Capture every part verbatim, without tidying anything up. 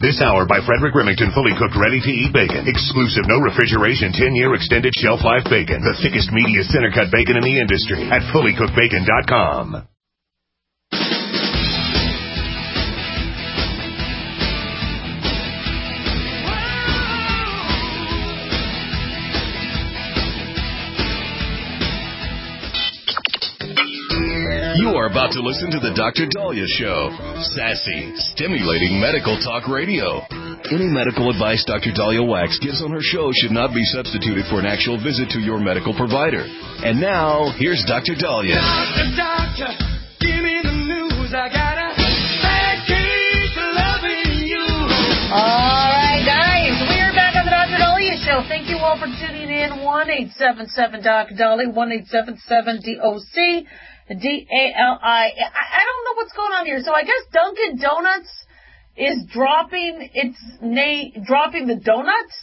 This hour by Frederick Remington, fully cooked, ready-to-eat bacon. Exclusive, no refrigeration, ten-year extended shelf life bacon. The thickest, meatiest, center-cut bacon in the industry at fully cooked bacon dot com. You are about to listen to the Doctor Dahlia Show. Sassy, stimulating medical talk radio. Any medical advice Doctor Dahlia Wax gives on her show should not be substituted for an actual visit to your medical provider. And now, here's Doctor Dahlia. Doctor, doctor, give me the news. I got a bad case of loving you. All right, guys, we are back on the Doctor Dahlia Show. Thank you all for tuning in. one eight seven seven D O C Dahlia, one eight seven seven D O C. D A L I. I don't know what's going on here. So I guess Dunkin' Donuts is dropping its name, dropping the donuts.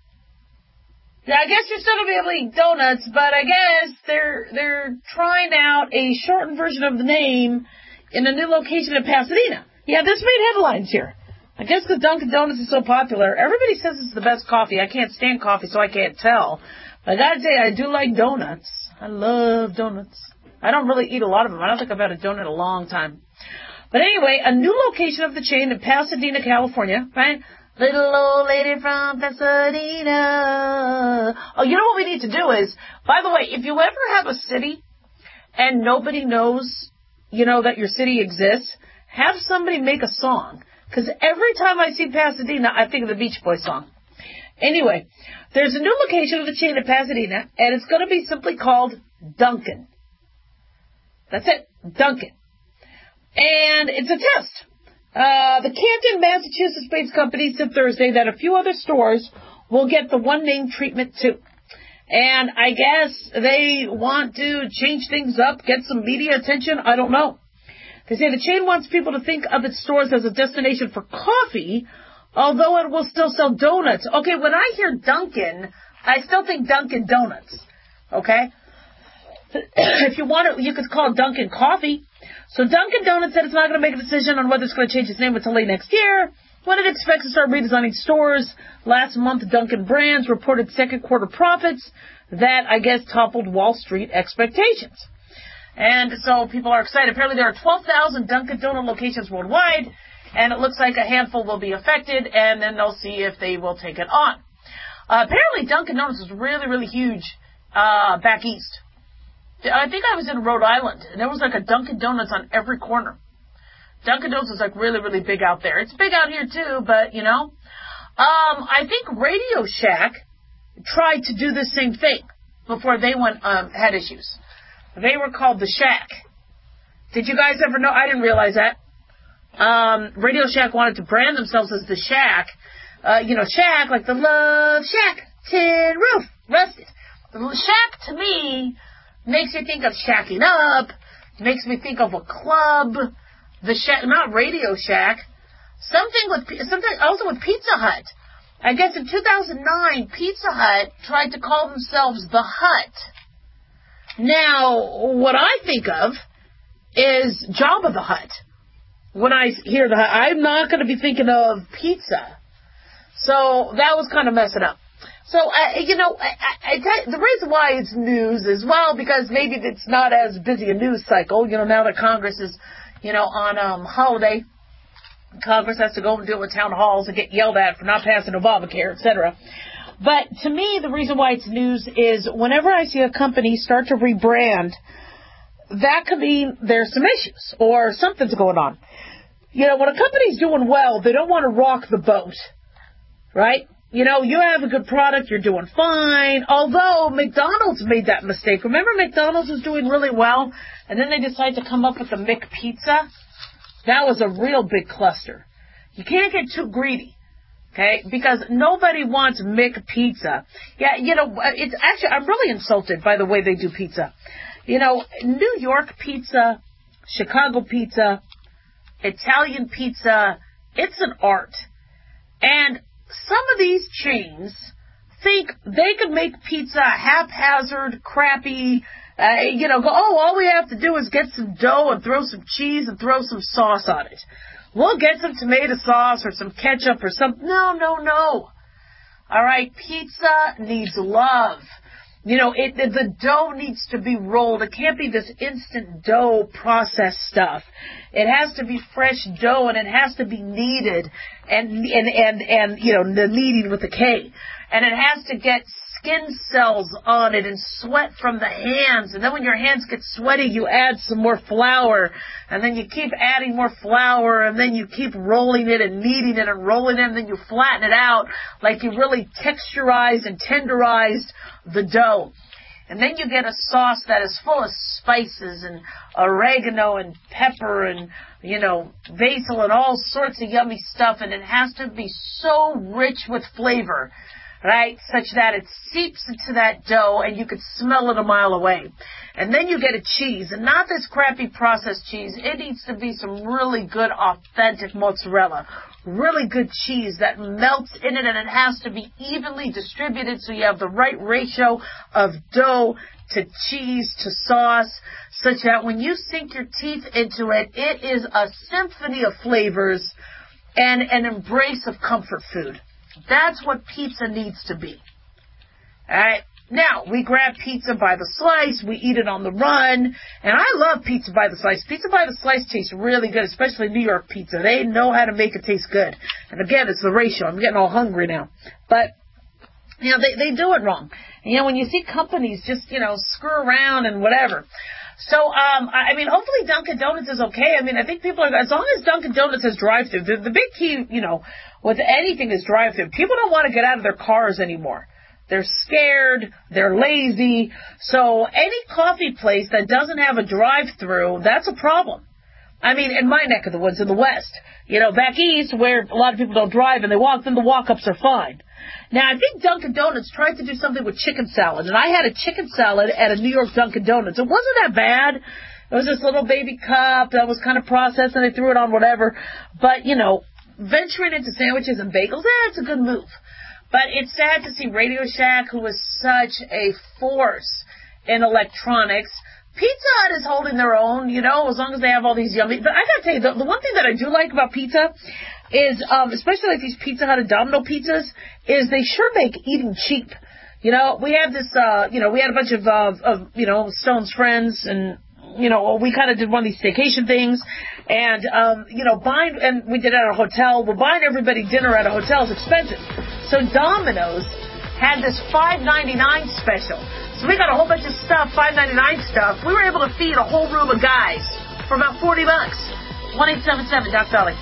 Yeah, I guess you're still gonna be able to eat donuts, but I guess they're they're trying out a shortened version of the name in a new location in Pasadena. Yeah, this made headlines here. I guess the Dunkin' Donuts is so popular. Everybody says it's the best coffee. I can't stand coffee, so I can't tell. But I gotta tell you, I do like donuts. I love donuts. I don't really eat a lot of them. I don't think I've had a donut in a long time. But anyway, a new location of the chain in Pasadena, California, right? Little old lady from Pasadena. Oh, you know what we need to do is, by the way, if you ever have a city and nobody knows, you know, that your city exists, have somebody make a song. Because every time I see Pasadena, I think of the Beach Boys song. Anyway, there's a new location of the chain in Pasadena, and it's going to be simply called Dunkin'. That's it, Dunkin'. And it's a test. Uh, the Canton, Massachusetts-based company said Thursday that a few other stores will get the one-name treatment too. And I guess they want to change things up, get some media attention. I don't know. They say the chain wants people to think of its stores as a destination for coffee, although it will still sell donuts. Okay, when I hear Dunkin', I still think Dunkin' Donuts. Okay? If you want it, you could call it Dunkin' Coffee. So Dunkin' Donuts said it's not going to make a decision on whether it's going to change its name until late next year, when it expects to start redesigning stores. Last month, Dunkin' Brands reported second quarter profits that, I guess, toppled Wall Street expectations. And so people are excited. Apparently there are twelve thousand Dunkin' Donut locations worldwide, and it looks like a handful will be affected, and then they'll see if they will take it on. Uh, apparently Dunkin' Donuts is really, really huge uh, back east. I think I was in Rhode Island, and there was like a Dunkin' Donuts on every corner. Dunkin' Donuts is like really, really big out there. It's big out here too, but you know. Um, I think Radio Shack tried to do the same thing before they went um, had issues. They were called the Shack. Did you guys ever know? I didn't realize that. Um, Radio Shack wanted to brand themselves as the Shack. Uh, you know, Shack, like the Love Shack, tin roof, rusted. The Shack to me makes me think of shacking up. Makes me think of a club. The Shack, not Radio Shack. Something with, something also with Pizza Hut. I guess in two thousand nine, Pizza Hut tried to call themselves the Hut. Now, what I think of is Jabba the Hutt. When I hear the Hut, I'm not going to be thinking of pizza. So that was kind of messing up. So, uh, you know, I, I, I, the reason why it's news is, well, because maybe it's not as busy a news cycle. You know, now that Congress is, you know, on um, holiday, Congress has to go and deal with town halls and get yelled at for not passing Obamacare, et cetera. But to me, the reason why it's news is whenever I see a company start to rebrand, that could mean there's some issues or something's going on. You know, when a company's doing well, they don't want to rock the boat, right? You know, you have a good product, you're doing fine. Although McDonald's made that mistake. Remember McDonald's was doing really well, and then they decided to come up with the McPizza? That was a real big cluster. You can't get too greedy, okay? Because nobody wants McPizza. Yeah, you know, it's actually, I'm really insulted by the way they do pizza. You know, New York pizza, Chicago pizza, Italian pizza, it's an art. And some of these chains think they could make pizza haphazard, crappy, uh, you know, go, oh, all we have to do is get some dough and throw some cheese and throw some sauce on it. We'll get some tomato sauce or some ketchup or some. No, no, no. All right, pizza needs love. You know, it, the dough needs to be rolled. It can't be this instant dough processed stuff. It has to be fresh dough, and it has to be kneaded, and and and and you know, the kneading with the K, and it has to get skin cells on it and sweat from the hands. And then when your hands get sweaty, you add some more flour, and then you keep adding more flour, and then you keep rolling it and kneading it and rolling it, and then you flatten it out like you really texturized and tenderized the dough. And then you get a sauce that is full of spices and oregano and pepper and, you know, basil and all sorts of yummy stuff. And it has to be so rich with flavor, right, such that it seeps into that dough and you could smell it a mile away. And then you get a cheese, and not this crappy processed cheese. It needs to be some really good, authentic mozzarella, really good cheese that melts in it, and it has to be evenly distributed so you have the right ratio of dough to cheese to sauce, such that when you sink your teeth into it, it is a symphony of flavors and an embrace of comfort food. That's what pizza needs to be. All right. Now, we grab pizza by the slice, we eat it on the run, and I love pizza by the slice. Pizza by the slice tastes really good, especially New York pizza. They know how to make it taste good. And again, it's the ratio. I'm getting all hungry now. But, you know, they, they do it wrong. And, you know, when you see companies just, you know, screw around and whatever. So, um, I mean, hopefully Dunkin' Donuts is okay. I mean, I think people are, as long as Dunkin' Donuts has drive-thru, the, the big key, you know, with anything is drive-thru. People don't want to get out of their cars anymore. They're scared. They're lazy. So any coffee place that doesn't have a drive-thru, that's a problem. I mean, in my neck of the woods in the West, you know, back east where a lot of people don't drive and they walk, then the walk-ups are fine. Now, I think Dunkin' Donuts tried to do something with chicken salad, and I had a chicken salad at a New York Dunkin' Donuts. It wasn't that bad. It was this little baby cup that was kind of processed, and they threw it on whatever. But, you know, venturing into sandwiches and bagels, eh, it's a good move. But it's sad to see Radio Shack, who is such a force in electronics. Pizza Hut is holding their own, you know, as long as they have all these yummy. But I gotta tell you, the, the one thing that I do like about pizza is, um, especially like these Pizza Hut and Domino pizzas, is they sure make eating cheap. You know, we have this, uh, you know, we had a bunch of, uh, of, you know, Stone's friends, and, you know, we kind of did one of these staycation things, and, um, you know, buying, and we did it at a hotel. Well, buying everybody dinner at a hotel is expensive. So Domino's had this five ninety-nine special. So we got a whole bunch of stuff, five ninety-nine stuff. We were able to feed a whole room of guys for about forty bucks. one eight seven seven Doc Dolly.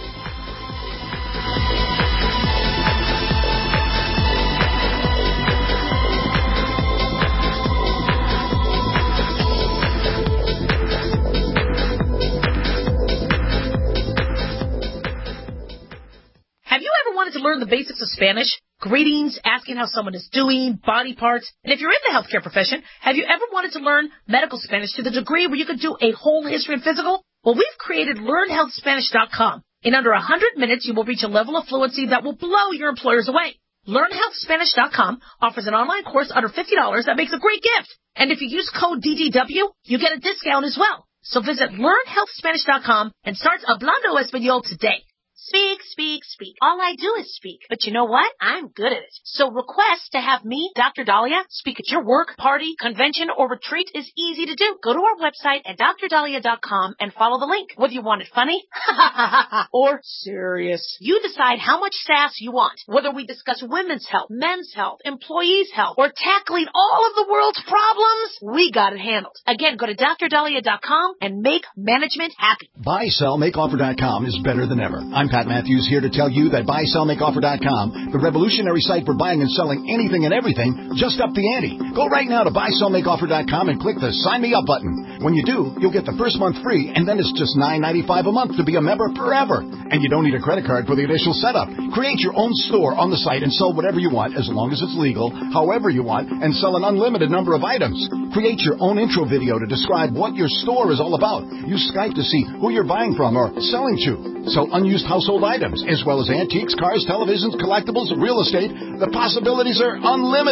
Have you ever wanted to learn the basics of Spanish? Greetings, asking how someone is doing, body parts. And if you're in the healthcare profession, have you ever wanted to learn medical Spanish to the degree where you could do a whole history and physical? Well, we've created learn health spanish dot com. In under one hundred minutes, you will reach a level of fluency that will blow your employers away. learn health spanish dot com offers an online course under fifty dollars that makes a great gift. And if you use code D D W, you get a discount as well. So visit learn health spanish dot com and start hablando español today. Speak, speak, speak. All I do is speak. But you know what? I'm good at it. So request to have me, Doctor Dahlia, speak at your work, party, convention, or retreat is easy to do. Go to our website at dr dahlia dot com and follow the link. Whether you want it funny or serious, you decide how much sass you want. Whether we discuss women's health, men's health, employees' health, or tackling all of the world's problems, we got it handled. Again, go to dr dahlia dot com and make management happy. buy sell make offer dot com is better than ever. I'm Pat Matthews here to tell you that buy sell make offer dot com, the revolutionary site for buying and selling anything and everything, just upped the ante. Go right now to buy sell make offer dot com and click the Sign Me Up button. When you do, you'll get the first month free, and then it's just nine ninety-five a month to be a member forever. And you don't need a credit card for the initial setup. Create your own store on the site and sell whatever you want, as long as it's legal, however you want, and sell an unlimited number of items. Create your own intro video to describe what your store is all about. Use Skype to see who you're buying from or selling to. Sell unused household items, as well as antiques, cars, televisions, collectibles, real estate. The possibilities are unlimited.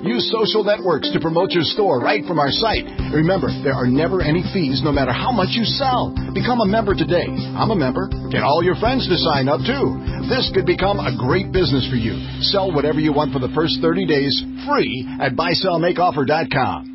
Use social networks to promote your store right from our site. Remember, there are never any fees no matter how much you sell. Become a member today. I'm a member. Get all your friends to sign up, too. This could become a great business for you. Sell whatever you want for the first thirty days free at buy sell make offer dot com.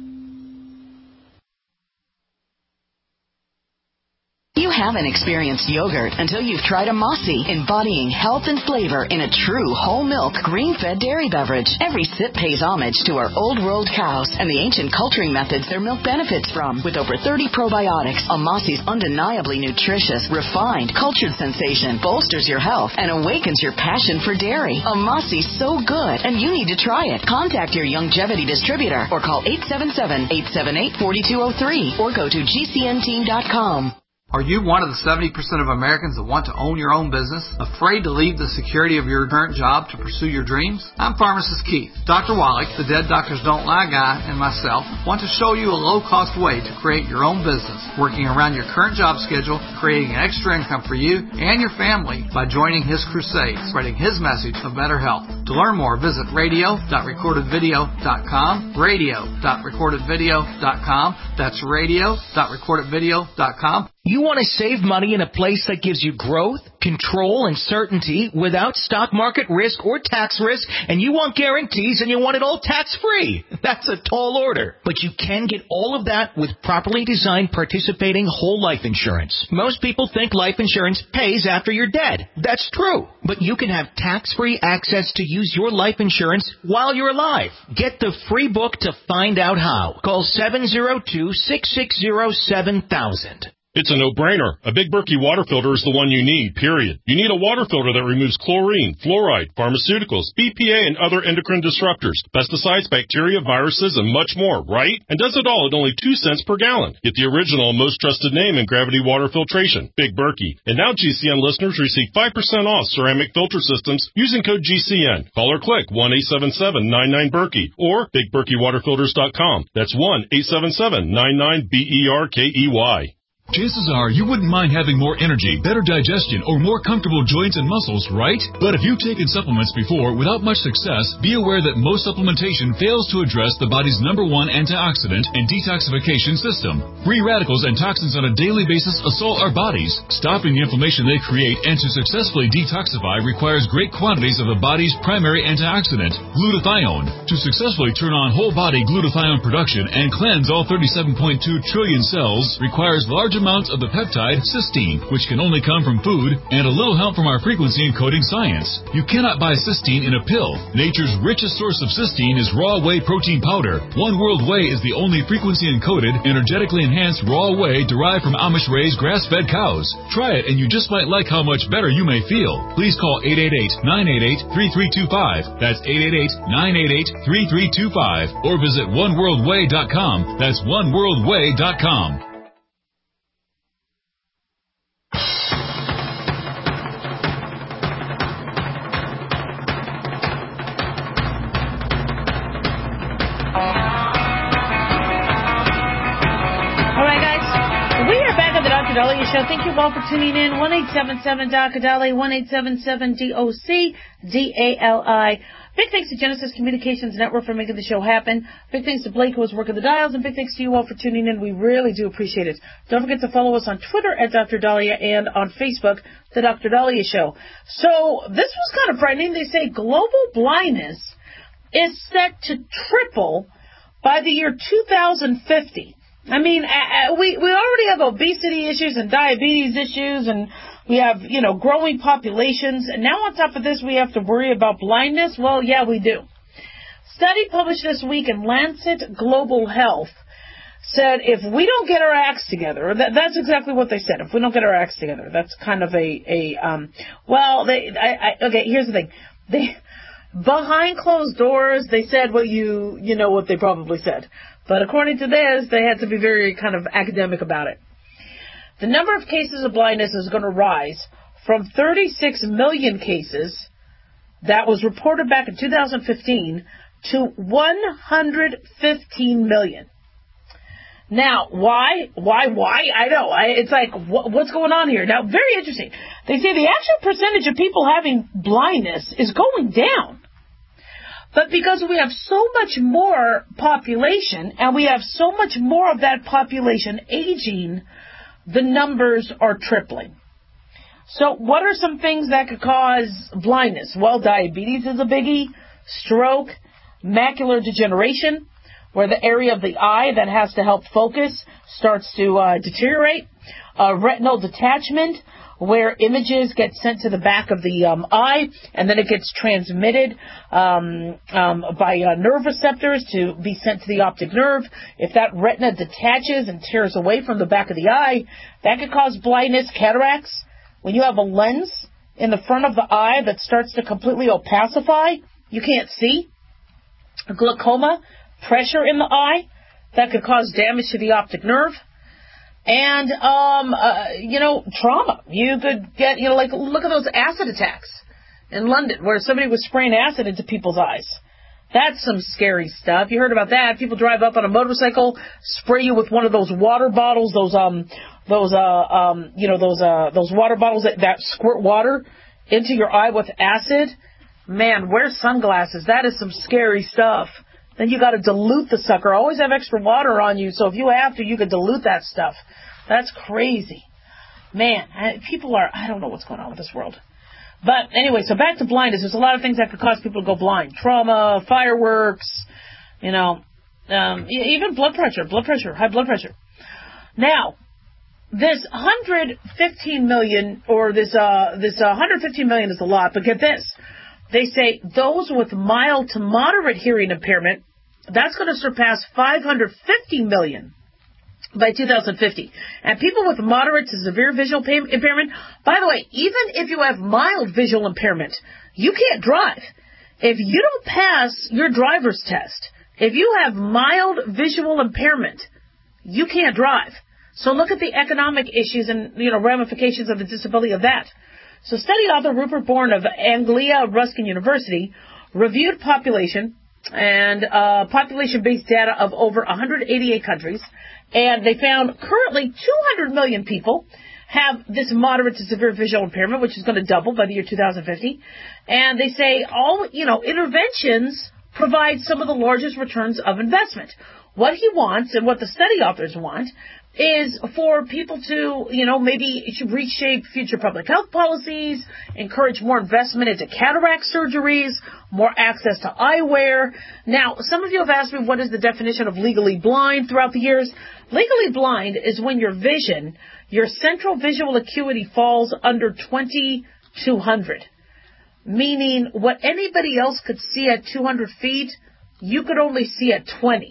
You haven't experienced yogurt until you've tried a Mossy, embodying health and flavor in a true whole milk, green-fed dairy beverage. Every sip pays homage to our old world cows and the ancient culturing methods their milk benefits from. With over thirty probiotics, a Mossy's undeniably nutritious, refined, cultured sensation bolsters your health and awakens your passion for dairy. A Mossy's so good, and you need to try it. Contact your Longevity distributor or call eight seven seven, eight seven eight, four two zero three or go to G C N team dot com. Are you one of the seventy percent of Americans that want to own your own business? Afraid to leave the security of your current job to pursue your dreams? I'm Pharmacist Keith. Doctor Wallach, the Dead Doctors Don't Lie guy, and myself want to show you a low-cost way to create your own business, working around your current job schedule, creating an extra income for you and your family by joining his crusade, spreading his message of better health. To learn more, visit radio dot recorded video dot com, radio dot recorded video dot com. That's radio dot recorded video dot com. You want to save money in a place that gives you growth, control, and certainty without stock market risk or tax risk, and you want guarantees and you want it all tax-free. That's a tall order. But you can get all of that with properly designed participating whole life insurance. Most people think life insurance pays after you're dead. That's true. But you can have tax-free access to use your life insurance while you're alive. Get the free book to find out how. Call seven zero two, six six zero, seven thousand. It's a no-brainer. A Big Berkey water filter is the one you need, period. You need a water filter that removes chlorine, fluoride, pharmaceuticals, B P A, and other endocrine disruptors, pesticides, bacteria, viruses, and much more, right? And does it all at only two cents per gallon. Get the original and most trusted name in gravity water filtration, Big Berkey. And now G C N listeners receive five percent off ceramic filter systems using code G C N. Call or click one eight seven seven, nine nine, Berkey or big berkey water filters dot com. That's one eight seven seven, nine nine, B E R K E Y. Chances are you wouldn't mind having more energy, better digestion, or more comfortable joints and muscles, right? But if you've taken supplements before without much success, be aware that most supplementation fails to address the body's number one antioxidant and detoxification system. Free radicals and toxins on a daily basis assault our bodies. Stopping the inflammation they create and to successfully detoxify requires great quantities of the body's primary antioxidant, glutathione. To successfully turn on whole body glutathione production and cleanse all thirty-seven point two trillion cells requires large amounts of the peptide cysteine, which can only come from food, and a little help from our frequency encoding science. You cannot buy cysteine in a pill. Nature's richest source of cysteine is raw whey protein powder. One World Whey is the only frequency encoded, energetically enhanced raw whey derived from Amish-raised grass-fed cows. Try it and you just might like how much better you may feel. Please call eight eight eight, nine eight eight, three three two five. That's eight eight eight, nine eight eight, three three two five. Or visit one world way dot com. That's one world way dot com. Dahlia Show. Thank you all for tuning in. one eight seven seven D O C A D A L I, one eight seven seven D O C D A L I. Big thanks to Genesis Communications Network for making the show happen. Big thanks to Blake who was working the dials, and big thanks to you all for tuning in. We really do appreciate it. Don't forget to follow us on Twitter at Doctor Dahlia and on Facebook, The Doctor Dahlia Show. So this was kind of frightening. They say global blindness is set to triple by the year two thousand fifty. I mean, uh, we, we already have obesity issues and diabetes issues, and we have, you know, growing populations. And now on top of this, we have to worry about blindness. Well, yeah, we do. Study published this week in Lancet Global Health said if we don't get our acts together, that, that's exactly what they said. If we don't get our acts together, that's kind of a, a um, well, they, I, I, okay, here's the thing. They, behind closed doors, they said what you, you know what they probably said. But according to this, they had to be very kind of academic about it. The number of cases of blindness is going to rise from thirty-six million cases that was reported back in two thousand fifteen to one hundred fifteen million. Now, why? Why? Why? I know. I, it's like, wh- what's going on here? Now, very interesting. They say the actual percentage of people having blindness is going down. But because we have so much more population, and we have so much more of that population aging, the numbers are tripling. So what are some things that could cause blindness? Well, diabetes is a biggie, stroke, macular degeneration, where the area of the eye that has to help focus starts to uh, deteriorate, uh, retinal detachment, where images get sent to the back of the um, eye, and then it gets transmitted um, um, by uh, nerve receptors to be sent to the optic nerve. If that retina detaches and tears away from the back of the eye, that could cause blindness, cataracts. When you have a lens in the front of the eye that starts to completely opacify, you can't see. Glaucoma, pressure in the eye, that could cause damage to the optic nerve. And, um, uh, you know, trauma. You could get, you know, like, look at those acid attacks in London where somebody was spraying acid into people's eyes. That's some scary stuff. You heard about that. People drive up on a motorcycle, spray you with one of those water bottles, those, um, those, uh, um, you know, those, uh, those water bottles that, that squirt water into your eye with acid. Man, wear sunglasses. That is some scary stuff. Then you got to dilute the sucker. Always have extra water on you, so if you have to, you could dilute that stuff. That's crazy. Man, I, people are, I don't know what's going on with this world. But anyway, so back to blindness. There's a lot of things that could cause people to go blind. Trauma, fireworks, you know, um, even blood pressure, blood pressure, high blood pressure. Now, this one hundred fifteen million, or this, uh, this uh, one hundred fifteen million is a lot, but get this. They say those with mild to moderate hearing impairment, that's going to surpass five hundred fifty million by two thousand fifty. And people with moderate to severe visual impairment, by the way, even if you have mild visual impairment, you can't drive. If you don't pass your driver's test, if you have mild visual impairment, you can't drive. So look at the economic issues and, you know, ramifications of the disability of that. So study author Rupert Bourne of Anglia Ruskin University reviewed population and uh, population-based data of over one hundred eighty-eight countries, and they found currently two hundred million people have this moderate to severe visual impairment, which is going to double by the year two thousand fifty. And they say all, you know, interventions provide some of the largest returns of investment. What he wants and what the study authors want is for people to, you know, maybe reshape future public health policies, encourage more investment into cataract surgeries, more access to eyewear. Now, some of you have asked me what is the definition of legally blind throughout the years. Legally blind is when your vision, your central visual acuity falls under twenty-two hundred, meaning what anybody else could see at two hundred feet, you could only see at twenty.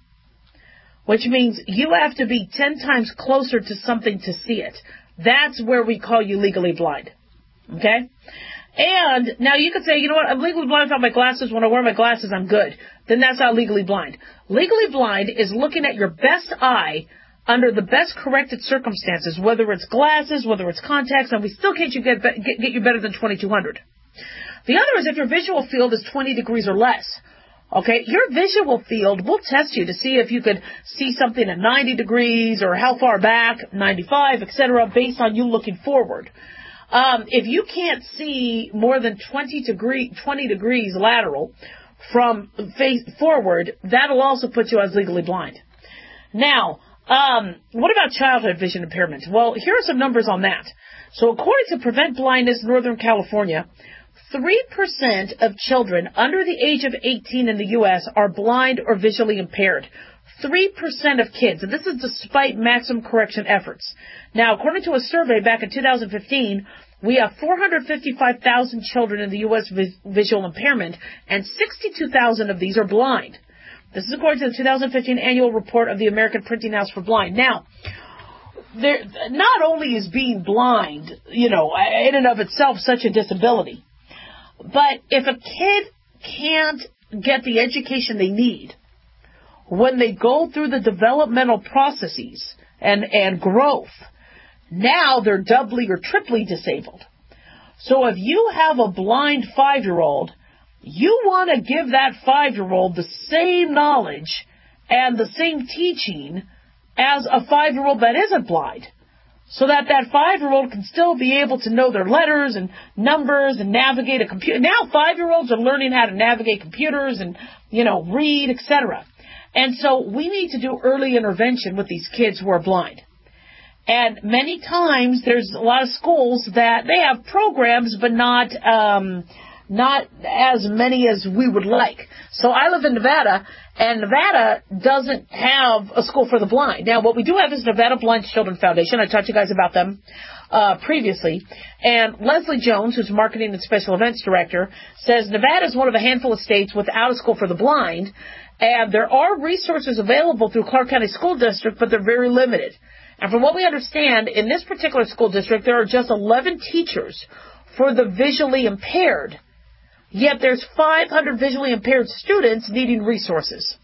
Which means you have to be ten times closer to something to see it. That's where we call you legally blind. Okay? And now you could say, you know what, I'm legally blind without my glasses. When I wear my glasses, I'm good. Then that's not legally blind. Legally blind is looking at your best eye under the best corrected circumstances, whether it's glasses, whether it's contacts, and we still can't you get, get, get you better than twenty-two hundred. The other is if your visual field is twenty degrees or less. Okay, your visual field will test you to see if you could see something at ninety degrees or how far back, ninety-five, et cetera, based on you looking forward. Um, if you can't see more than twenty, degree, twenty degrees lateral from face forward, that'll also put you as legally blind. Now, um, what about childhood vision impairment? Well, here are some numbers on that. So according to Prevent Blindness Northern California, three percent of children under the age of eighteen in the U S are blind or visually impaired. three percent of kids, and this is despite maximum correction efforts. Now, according to a survey back in two thousand fifteen, we have four hundred fifty-five thousand children in the U S with visual impairment, and sixty-two thousand of these are blind. This is according to the two thousand fifteen annual report of the American Printing House for Blind. Now, there, not only is being blind, you know, in and of itself such a disability, but if a kid can't get the education they need when they go through the developmental processes and, and growth, now they're doubly or triply disabled. So if you have a blind five-year-old, you want to give that five-year-old the same knowledge and the same teaching as a five-year-old that isn't blind. so that that five-year-old can still be able to know their letters and numbers and navigate a computer. Now five-year-olds are learning how to navigate computers and, you know, read, et cetera. And so we need to do early intervention with these kids who are blind. And many times there's a lot of schools that they have programs, but not um, not as many as we would like. So I live in Nevada, and Nevada doesn't have a school for the blind. Now, what we do have is Nevada Blind Children Foundation. I talked to you guys about them uh, previously. And Leslie Jones, who's Marketing and Special Events Director, says Nevada is one of a handful of states without a school for the blind. And there are resources available through Clark County School District, but they're very limited. And from what we understand, in this particular school district, there are just eleven teachers for the visually impaired. Yet there's five hundred visually impaired students needing resources.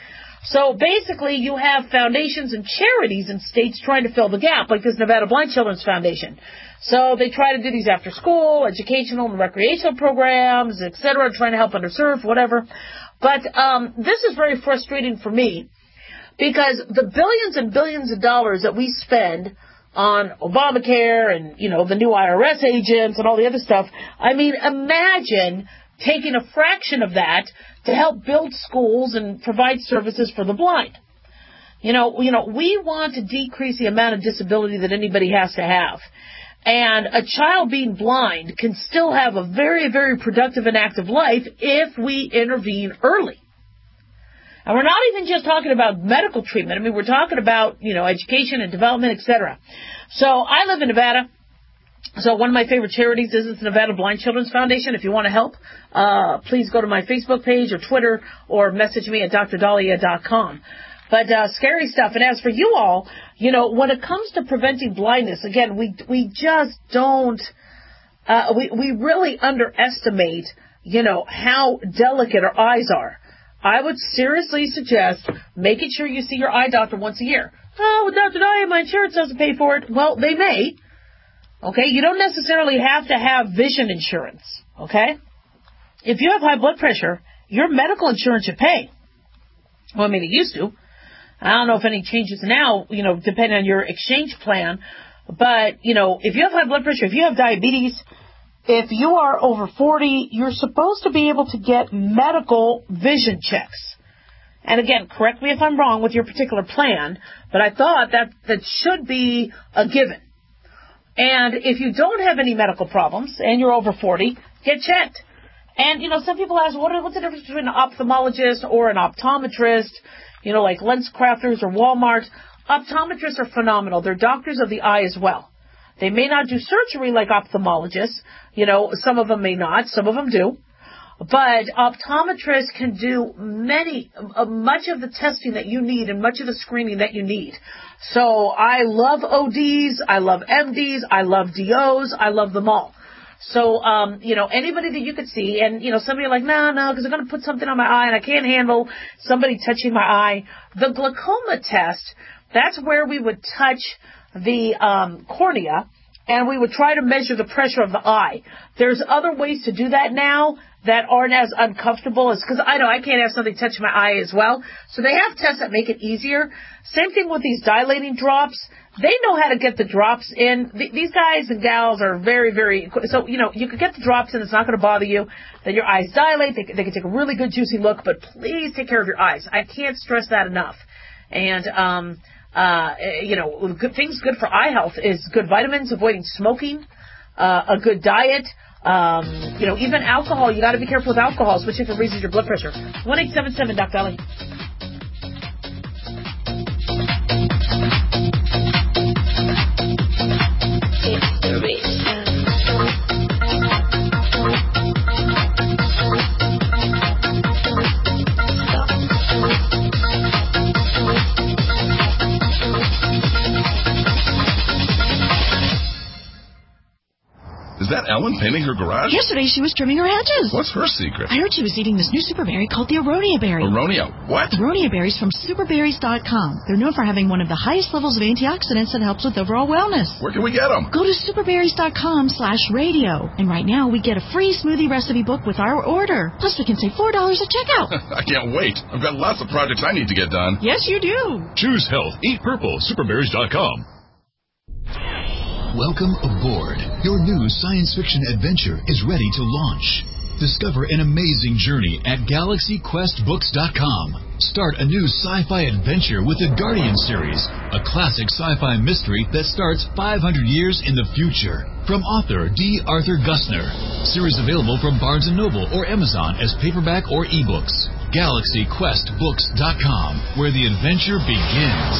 So basically, you have foundations and charities in states trying to fill the gap, like this Nevada Blind Children's Foundation. So they try to do these after-school, educational, and recreational programs, et cetera, trying to help underserved, whatever. But um, this is very frustrating for me, because the billions and billions of dollars that we spend on Obamacare and, you know, the new I R S agents and all the other stuff, I mean, imagine taking a fraction of that to help build schools and provide services for the blind. You know, you know, we want to decrease the amount of disability that anybody has to have. And a child being blind can still have a very, very productive and active life if we intervene early. And we're not even just talking about medical treatment. I mean, we're talking about, you know, education and development, et cetera. So I live in Nevada. So one of my favorite charities is the Nevada Blind Children's Foundation. If you want to help, uh, please go to my Facebook page or Twitter or message me at d r dahlia dot com. But uh, scary stuff. And as for you all, you know, when it comes to preventing blindness, again, we we just don't, uh, we, we really underestimate, you know, how delicate our eyes are. I would seriously suggest making sure you see your eye doctor once a year. Oh, well, Doctor Dahlia, my insurance doesn't pay for it. Well, they may. Okay, you don't necessarily have to have vision insurance. Okay? If you have high blood pressure, your medical insurance should pay. Well, I mean, it used to. I don't know if any changes now, you know, depending on your exchange plan. But, you know, if you have high blood pressure, if you have diabetes, if you are over forty, you're supposed to be able to get medical vision checks. And again, correct me if I'm wrong with your particular plan, but I thought that that should be a given. And if you don't have any medical problems and you're over forty, get checked. And, you know, some people ask, what, what's the difference between an ophthalmologist or an optometrist, you know, like LensCrafters or Walmart? Optometrists are phenomenal. They're doctors of the eye as well. They may not do surgery like ophthalmologists. You know, some of them may not. Some of them do. But optometrists can do many, uh, much of the testing that you need and much of the screening that you need. So I love O Ds. I love M Ds. I love D Os. I love them all. So, um, you know, anybody that you could see, and, you know, somebody like, no, no, because they're going to put something on my eye and I can't handle somebody touching my eye. The glaucoma test, that's where we would touch the um, cornea and we would try to measure the pressure of the eye. There's other ways to do that now that aren't as uncomfortable as, because I know I can't have something touch my eye as well. So they have tests that make it easier. Same thing with these dilating drops. They know how to get the drops in. Th- these guys and gals are very, very, so, you know, you could get the drops in. It's not going to bother you. Then your eyes dilate. They, they can take a really good juicy look, but please take care of your eyes. I can't stress that enough. And, um, uh, you know, good things good for eye health is good vitamins, avoiding smoking, uh, a good diet. Um, you know, even alcohol, you got to be careful with alcohol, especially if it raises your blood pressure. one eight seven seven, Doctor Ellie. It's the race. Is that Ellen painting her garage? Yesterday she was trimming her hedges. What's her secret? I heard she was eating this new super berry called the Aronia berry. Aronia what? Aronia berries from super berries dot com. They're known for having one of the highest levels of antioxidants that helps with overall wellness. Where can we get them? Go to super berries dot com slash radio. And right now we get a free smoothie recipe book with our order. Plus we can save four dollars at checkout. I can't wait. I've got lots of projects I need to get done. Yes, you do. Choose health. Eat purple. super berries dot com. Welcome aboard. Your new science fiction adventure is ready to launch. Discover an amazing journey at galaxy quest books dot com. Start a new sci-fi adventure with the Guardian series, a classic sci-fi mystery that starts five hundred years in the future. From author D. Arthur Gussner. Series available from Barnes and Noble or Amazon as paperback or ebooks. galaxy quest books dot com, where the adventure begins.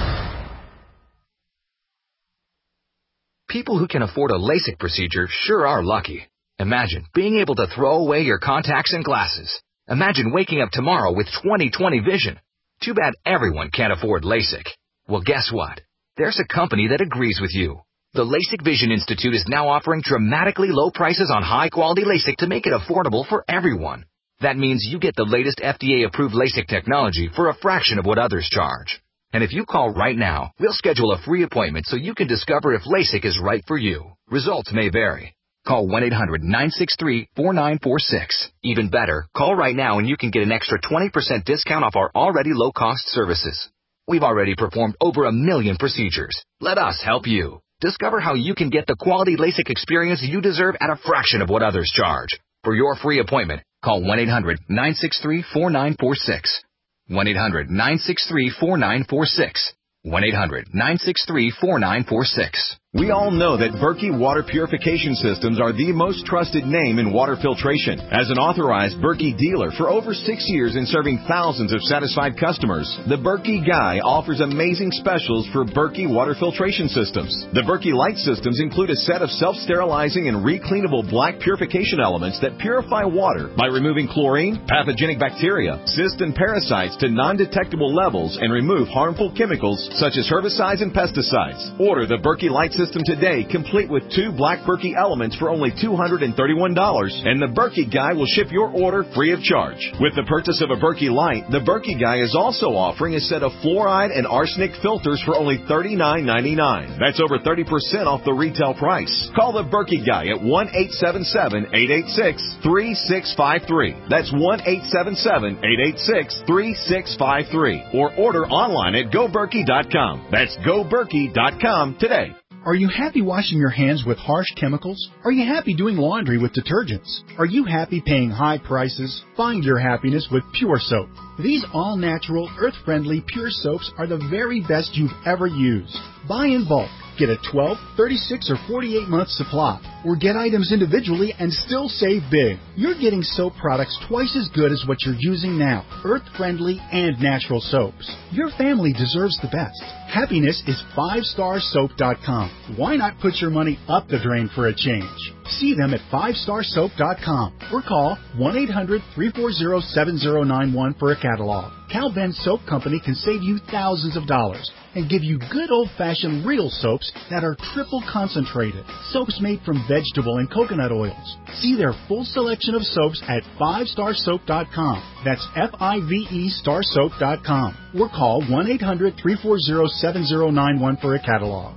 People who can afford a LASIK procedure sure are lucky. Imagine being able to throw away your contacts and glasses. Imagine waking up tomorrow with twenty twenty vision. Too bad everyone can't afford LASIK. Well, guess what? There's a company that agrees with you. The LASIK Vision Institute is now offering dramatically low prices on high-quality LASIK to make it affordable for everyone. That means you get the latest F D A-approved LASIK technology for a fraction of what others charge. And if you call right now, we'll schedule a free appointment so you can discover if LASIK is right for you. Results may vary. Call one eight hundred nine six three four nine four six. Even better, call right now and you can get an extra twenty percent discount off our already low-cost services. We've already performed over a million procedures. Let us help you. Discover how you can get the quality LASIK experience you deserve at a fraction of what others charge. For your free appointment, call one eight hundred nine six three four nine four six. one eight hundred nine six three four nine four six. one eight hundred nine six three four nine four six. We all know that Berkey Water Purification Systems are the most trusted name in water filtration. As an authorized Berkey dealer for over six years and serving thousands of satisfied customers, the Berkey Guy offers amazing specials for Berkey Water Filtration Systems. The Berkey Light Systems include a set of self-sterilizing and recleanable black purification elements that purify water by removing chlorine, pathogenic bacteria, cysts, and parasites to non-detectable levels and remove harmful chemicals such as herbicides and pesticides. Order the Berkey Light System today, complete with two black Berkey elements for only two hundred thirty-one dollars, and the Berkey Guy will ship your order free of charge. With the purchase of a Berkey Light, the Berkey Guy is also offering a set of fluoride and arsenic filters for only thirty-nine ninety-nine. That's over thirty percent off the retail price. Call the Berkey Guy at one eight seven seven eight eight six three six five three. That's one eight seven seven eight eight six three six five three. Or order online at go berkey dot com. That's go berkey dot com today. Are you happy washing your hands with harsh chemicals? Are you happy doing laundry with detergents? Are you happy paying high prices? Find your happiness with Pure Soap. These all-natural, earth-friendly Pure Soaps are the very best you've ever used. Buy in bulk. Get a twelve, thirty-six, or forty-eight month supply, or get items individually and still save big. You're getting soap products twice as good as what you're using now, earth-friendly and natural soaps. Your family deserves the best. Happiness is five star soap dot com. Why not put your money up the drain for a change? See them at five star soap dot com or call one eight hundred three four zero seven zero nine one for a catalog. Cal Ben Soap Company can save you thousands of dollars and give you good old-fashioned real soaps that are triple concentrated. Soaps made from vegetable and coconut oils. See their full selection of soaps at five star soap dot com. That's F I V E star soap dot com. Or call one eight hundred three four zero seven zero nine one for a catalog.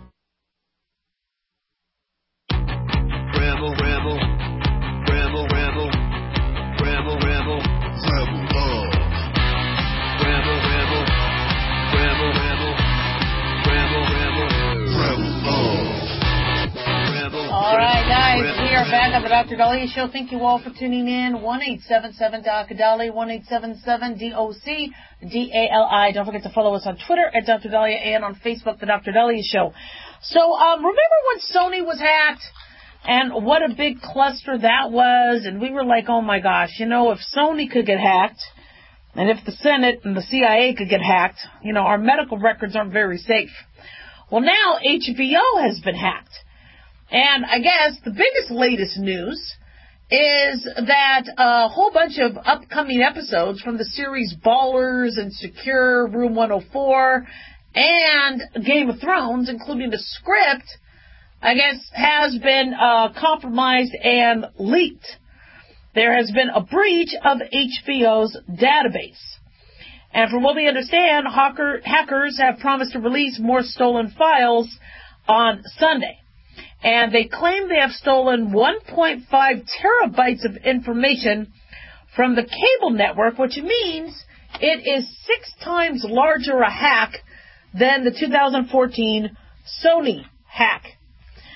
Rebel, rebel, rebel, rebel, rebel, rebel, rebel, oh. Rebel, rebel, rebel, rebel, rebel, rebel, rebel, oh. Rebel. All right, guys, rebel, we are back on the Doctor Dahlia Show. Thank you all for tuning in. one eight seven seven D O C Dahlia, one eight seven seven D O C D A L I. Don't forget to follow us on Twitter at Doctor Dahlia and on Facebook, the Doctor Dahlia Show. So, um, remember when Sony was hacked? And what a big cluster that was. And we were like, oh, my gosh, you know, if Sony could get hacked, and if the Senate and the C I A could get hacked, you know, our medical records aren't very safe. Well, now H B O has been hacked. And I guess the biggest latest news is that a whole bunch of upcoming episodes from the series Ballers and Secure, Room one oh four, and Game of Thrones, including the script, I guess, has been uh, compromised and leaked. There has been a breach of H B O's database. And from what we understand, hacker, hackers have promised to release more stolen files on Sunday. And they claim they have stolen one point five terabytes of information from the cable network, which means it is six times larger a hack than the two thousand fourteen Sony hack.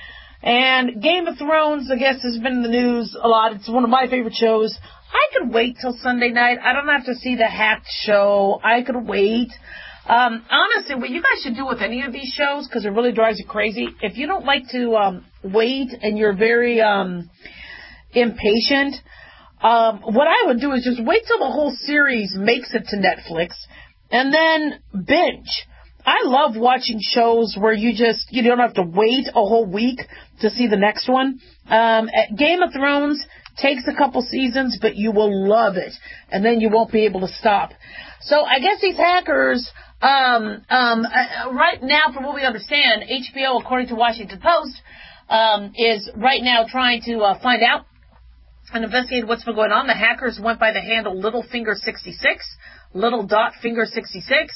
And Game of Thrones, I guess, has been in the news a lot. It's one of my favorite shows. I could wait till Sunday night. I don't have to see the hacked show. I could wait. Um, honestly, what you guys should do with any of these shows, because it really drives you crazy, if you don't like to um, wait and you're very um, impatient, um, what I would do is just wait till the whole series makes it to Netflix and then binge. I love watching shows where you just, you don't have to wait a whole week to see the next one. Um, Game of Thrones takes a couple seasons, but you will love it, and then you won't be able to stop. So I guess these hackers, um, um, uh, right now, from what we understand, H B O, according to Washington Post, um, is right now trying to uh, find out and investigate what's been going on. The hackers went by the handle Littlefinger sixty-six, Little Dot Finger sixty-six.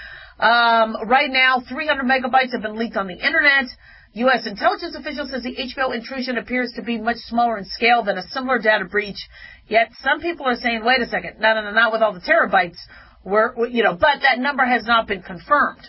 Um, right now, three hundred megabytes have been leaked on the internet. U S intelligence official says the H B O intrusion appears to be much smaller in scale than a similar data breach. Yet some people are saying, wait a second, no, no, no, not with all the terabytes. We're, you know, but that number has not been confirmed.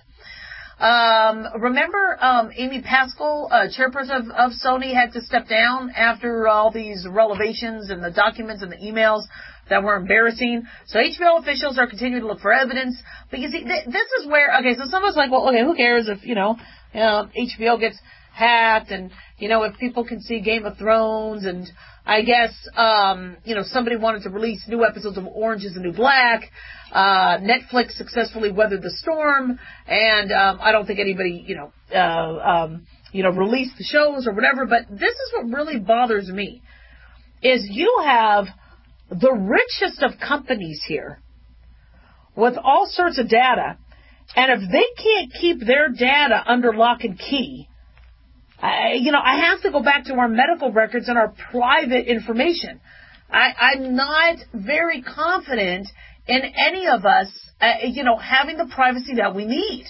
Um, remember, um, Amy Pascal, uh, chairperson of, of Sony, had to step down after all these revelations and the documents and the emails that were embarrassing. So H B O officials are continuing to look for evidence. But you see, th- this is where, okay, so someone's like, well, okay, who cares if, you know, uh, H B O gets hacked and, you know, if people can see Game of Thrones and I guess, um, you know, somebody wanted to release new episodes of Orange is the New Black. Uh, Netflix successfully weathered the storm, and um, I don't think anybody, you know, uh, um, you know, released the shows or whatever. But this is what really bothers me: is you have the richest of companies here with all sorts of data, and if they can't keep their data under lock and key, I, you know, I have to go back to our medical records and our private information. I, I'm not very confident in any of us, uh, you know, having the privacy that we need.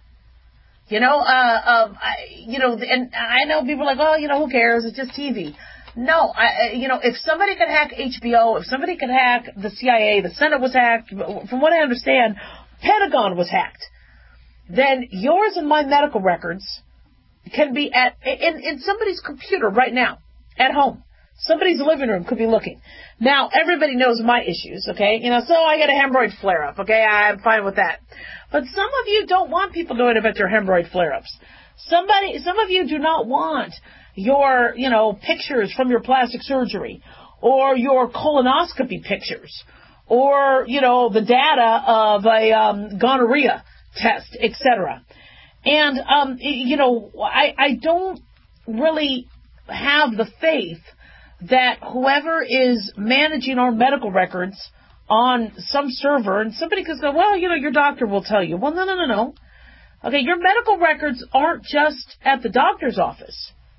You know, uh, um, I, you know, and I know people are like, oh, you know, who cares? It's just T V. No, I, you know, if somebody could hack H B O, if somebody could hack the C I A, the Senate was hacked, from what I understand, Pentagon was hacked, then yours and my medical records can be at in, in somebody's computer right now, at home. Somebody's living room could be looking. Now, everybody knows my issues, okay? You know, so I get a hemorrhoid flare-up, okay? I'm fine with that. But some of you don't want people knowing about your hemorrhoid flare-ups. Somebody, some of you do not want your, you know, pictures from your plastic surgery or your colonoscopy pictures or, you know, the data of a um, gonorrhea test, et cetera. And, um, you know, I, I don't really have the faith that whoever is managing our medical records on some server, and somebody could go, well, you know, your doctor will tell you. Well, no, no, no, no. Okay, your medical records aren't just at the doctor's office.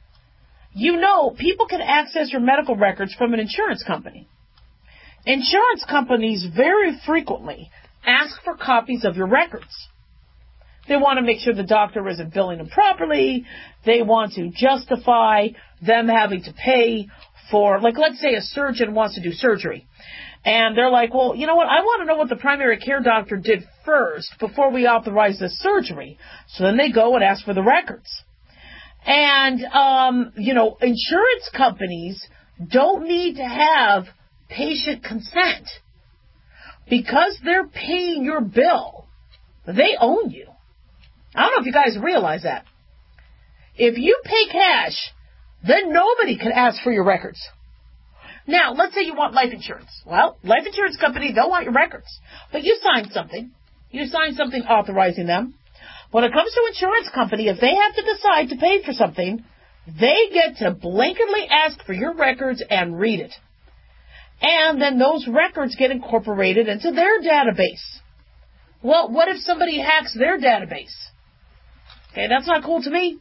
You know, people can access your medical records from an insurance company. Insurance companies very frequently ask for copies of your records. They want to make sure the doctor isn't billing them properly. They want to justify them having to pay for, like, let's say a surgeon wants to do surgery. And they're like, well, you know what? I want to know what the primary care doctor did first before we authorize this surgery. So then they go and ask for the records. And, um, you know, insurance companies don't need to have patient consent. Because they're paying your bill, they own you. I don't know if you guys realize that. If you pay cash, then nobody can ask for your records. Now, let's say you want life insurance. Well, life insurance company, they'll want your records. But you signed something. You signed something authorizing them. When it comes to insurance company, if they have to decide to pay for something, they get to blanketly ask for your records and read it. And then those records get incorporated into their database. Well, what if somebody hacks their database? Okay, that's not cool to me.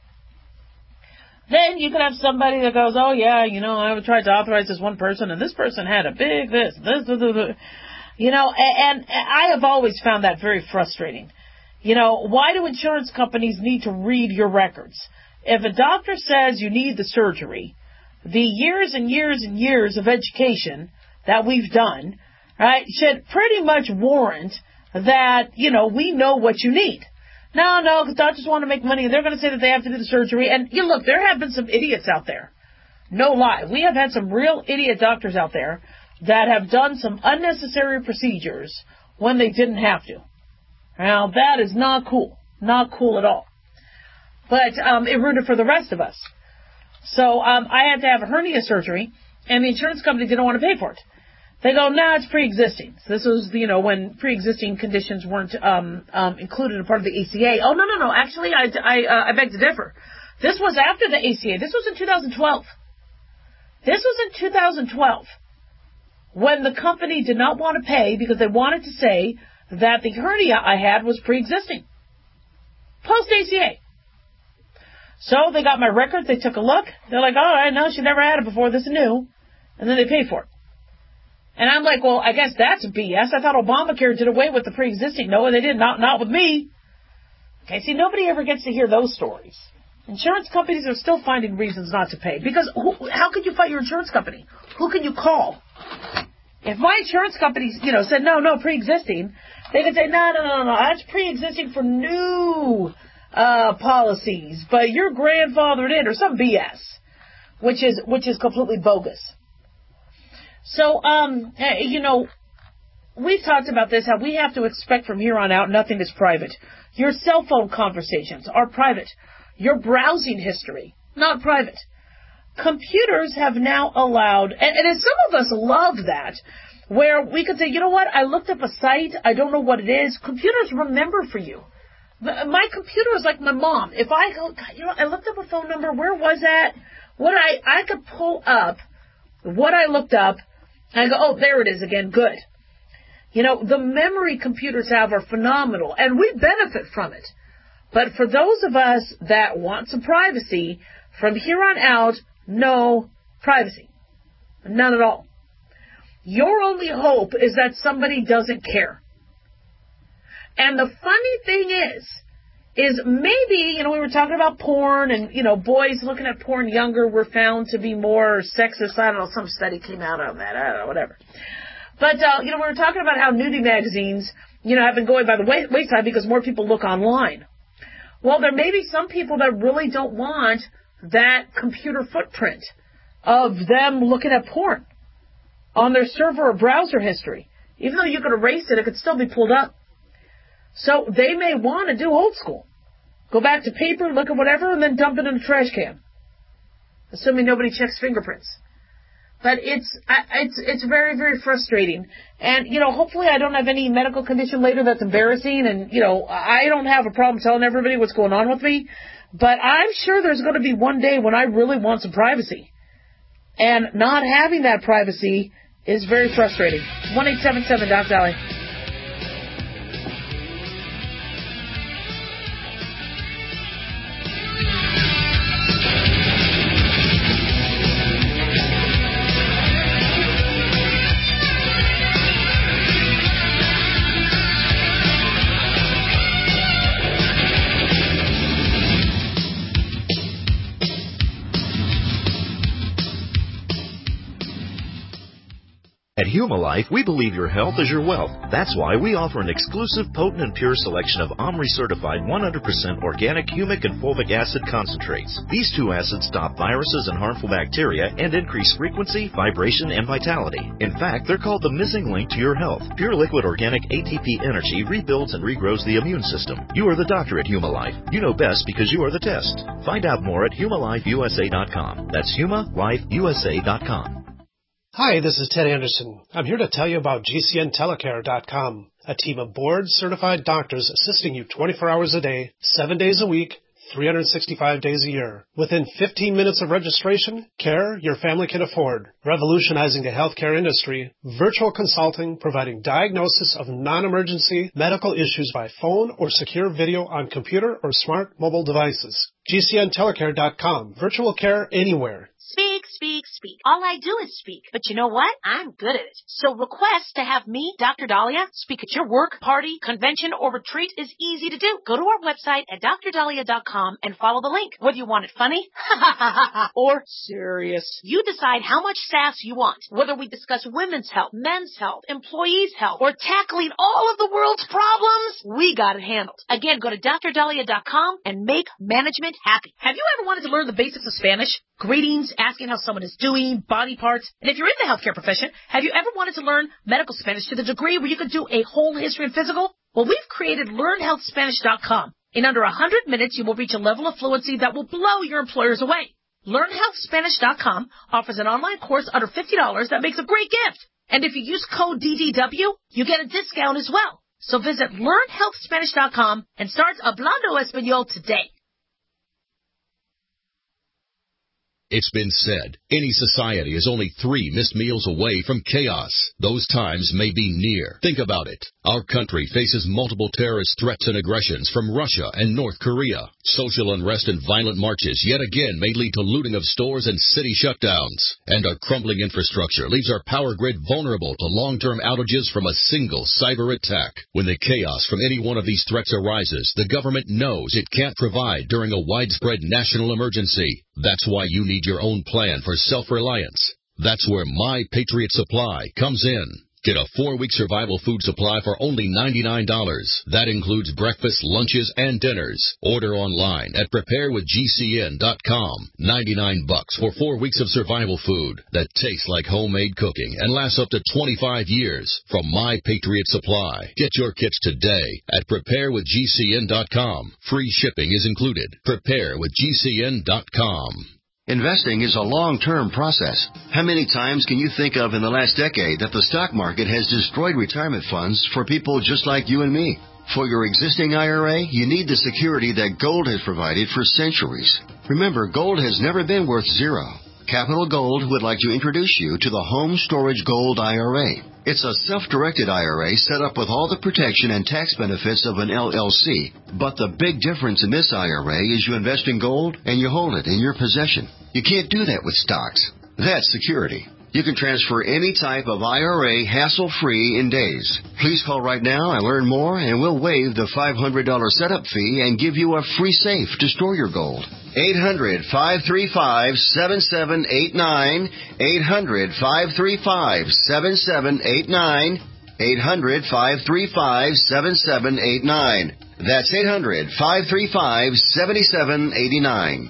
Then you could have somebody that goes, oh, yeah, you know, I tried to authorize this one person, and this person had a big this, this, this, this. You know, and, and I have always found that very frustrating. You know, why do insurance companies need to read your records? If a doctor says you need the surgery, the years and years and years of education that we've done, right, should pretty much warrant that, you know, we know what you need. No, no, because doctors want to make money, and they're going to say that they have to do the surgery. And, you know, look, there have been some idiots out there. No lie. We have had some real idiot doctors out there that have done some unnecessary procedures when they didn't have to. Now, that is not cool. Not cool at all. But um, it ruined it for the rest of us. So um, I had to have a hernia surgery, and the insurance company didn't want to pay for it. They go, no, nah, it's pre-existing. So this was, you know, when pre-existing conditions weren't um, um, included in part of the A C A. Oh, no, no, no. Actually, I, I, uh, I beg to differ. This was after the A C A. This was in two thousand twelve. This was in two thousand twelve when the company did not want to pay because they wanted to say that the hernia I had was pre-existing. Post-A C A. So they got my records. They took a look. They're like, all right, no, she never had it before. This is new. And then they paid for it. And I'm like, well, I guess that's B S. I thought Obamacare did away with the pre-existing. No, they did not. Not with me. Okay, see, nobody ever gets to hear those stories. Insurance companies are still finding reasons not to pay. Because who, how could you fight your insurance company? Who can you call? If my insurance company, you know, said, no, no, pre-existing, they could say, no, no, no, no, that's pre-existing for new uh, policies. But you're grandfathered in or some B S, which is which is completely bogus. So, um, you know, we've talked about this, how we have to expect from here on out nothing is private. Your cell phone conversations are private. Your browsing history, not private. Computers have now allowed, and, and some of us love that, where we could say, you know what, I looked up a site, I don't know what it is. Computers remember for you. My computer is like my mom. If I go, you know, I looked up a phone number, where was that? What I, I could pull up what I looked up, and I go, oh, there it is again, good. You know, the memory computers have are phenomenal, and we benefit from it. But for those of us that want some privacy, from here on out, no privacy. None at all. Your only hope is that somebody doesn't care. And the funny thing is, is maybe, you know, we were talking about porn and, you know, boys looking at porn younger were found to be more sexist. I don't know, some study came out on that. I don't know, whatever. But, uh, you know, we were talking about how nudie magazines, you know, have been going by the way- wayside because more people look online. Well, there may be some people that really don't want that computer footprint of them looking at porn on their server or browser history. Even though you could erase it, it could still be pulled up. So they may want to do old school. Go back to paper, look at whatever, and then dump it in a trash can. Assuming nobody checks fingerprints. But it's it's it's very, very frustrating. And, you know, hopefully I don't have any medical condition later that's embarrassing. And, you know, I don't have a problem telling everybody what's going on with me. But I'm sure there's going to be one day when I really want some privacy. And not having that privacy is very frustrating. one eight seven seven Doc Dolly. At Humalife, we believe your health is your wealth. That's why we offer an exclusive, potent, and pure selection of OMRI-certified one hundred percent organic humic and fulvic acid concentrates. These two acids stop viruses and harmful bacteria and increase frequency, vibration, and vitality. In fact, they're called the missing link to your health. Pure liquid organic A T P energy rebuilds and regrows the immune system. You are the doctor at Humalife. You know best because you are the test. Find out more at Humalife U S A dot com. That's Humalife U S A dot com. Hi, this is Ted Anderson. I'm here to tell you about G C N telecare dot com, a team of board-certified doctors assisting you twenty-four hours a day, seven days a week, three hundred sixty-five days a year. Within fifteen minutes of registration, care your family can afford. Revolutionizing the healthcare industry, virtual consulting providing diagnosis of non-emergency medical issues by phone or secure video on computer or smart mobile devices. G C N telecare dot com. Virtual care anywhere. Speak, speak, speak. speak. All I do is speak. But you know what? I'm good at it. So request to have me, Doctor Dahlia, speak at your work, party, convention, or retreat is easy to do. Go to our website at d r dahlia dot com and follow the link. Whether you want it funny or serious, you decide how much sass you want. Whether we discuss women's health, men's health, employees' health, or tackling all of the world's problems, we got it handled. Again, go to d r dahlia dot com and make management happy. Have you ever wanted to learn the basics of Spanish? Greetings, asking how someone is doing, body parts. And if you're in the healthcare profession, have you ever wanted to learn medical Spanish to the degree where you could do a whole history and physical? Well, we've created learn health spanish dot com. In under one hundred minutes, you will reach a level of fluency that will blow your employers away. learn health spanish dot com offers an online course under fifty dollars that makes a great gift. And if you use code D D W, you get a discount as well. So visit learn health spanish dot com and start Hablando Español today. It's been said, any society is only three missed meals away from chaos. Those times may be near. Think about it. Our country faces multiple terrorist threats and aggressions from Russia and North Korea. Social unrest and violent marches yet again may lead to looting of stores and city shutdowns. And our crumbling infrastructure leaves our power grid vulnerable to long-term outages from a single cyber attack. When the chaos from any one of these threats arises, the government knows it can't provide during a widespread national emergency. That's why you need your own plan for self-reliance. That's where My Patriot Supply comes in. Get a four-week survival food supply for only ninety-nine dollars. That includes breakfast, lunches, and dinners. Order online at prepare with G C N dot com. ninety-nine bucks for four weeks of survival food that tastes like homemade cooking and lasts up to twenty-five years from My Patriot Supply. Get your kits today at prepare with G C N dot com. Free shipping is included. prepare with G C N dot com. Investing is a long-term process. How many times can you think of in the last decade that the stock market has destroyed retirement funds for people just like you and me? For your existing I R A, you need the security that gold has provided for centuries. Remember, gold has never been worth zero. Capital Gold would like to introduce you to the Home Storage Gold I R A. It's a self-directed I R A set up with all the protection and tax benefits of an L L C. But the big difference in this I R A is you invest in gold and you hold it in your possession. You can't do that with stocks. That's security. You can transfer any type of I R A hassle-free in days. Please call right now and learn more, and we'll waive the five hundred dollars setup fee and give you a free safe to store your gold. eight hundred, five three five, seven seven eight nine. eight hundred, five three five, seven seven eight nine. eight hundred, five three five, seven seven eight nine. That's eight hundred, five three five, seven seven eight nine.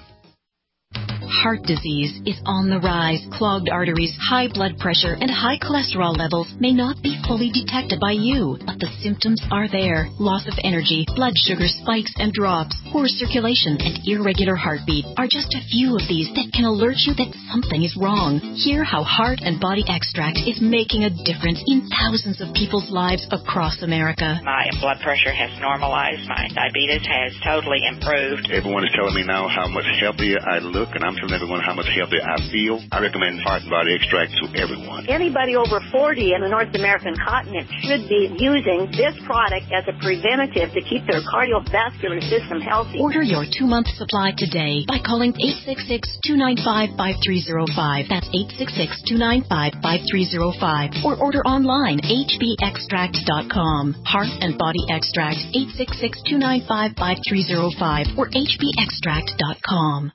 Heart disease is on the rise. Clogged arteries, high blood pressure, and high cholesterol levels may not be fully detected by you, but the symptoms are there. Loss of energy, blood sugar spikes and drops, poor circulation, and irregular heartbeat are just a few of these that can alert you that something is wrong. Hear how Heart and Body Extract is making a difference in thousands of people's lives across America. My blood pressure has normalized. My diabetes has totally improved. Everyone is telling me now how much healthier I look, and I'm telling everyone how much healthier I feel. I recommend Heart and Body Extract to everyone. Anybody over forty in the North American continent should be using this product as a preventative to keep their cardiovascular system healthy. Order your two-month supply today by calling eight six six, two nine five, five three zero five. That's eight six six, two nine five, five three zero five. Or order online, H B extract dot com. Heart and Body Extract, eight six six, two nine five, five three zero five or H B extract dot com.